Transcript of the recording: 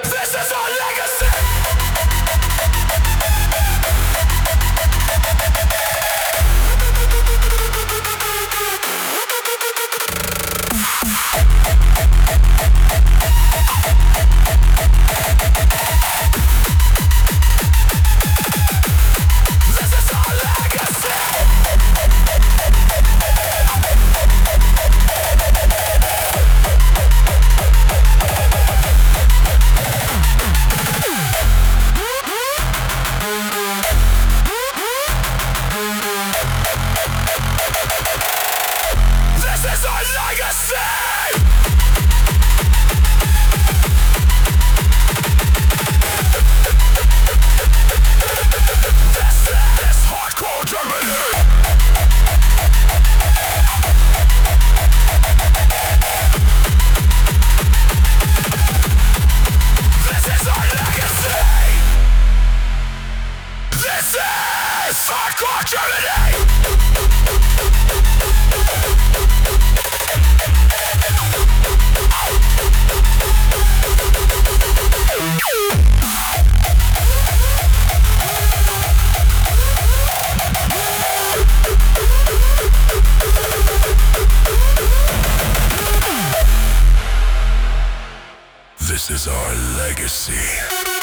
This is our legacy. This is our legacy. This is our legacy! This is hardcore Germany! This is our legacy! This is hardcore Germany! This is our legacy.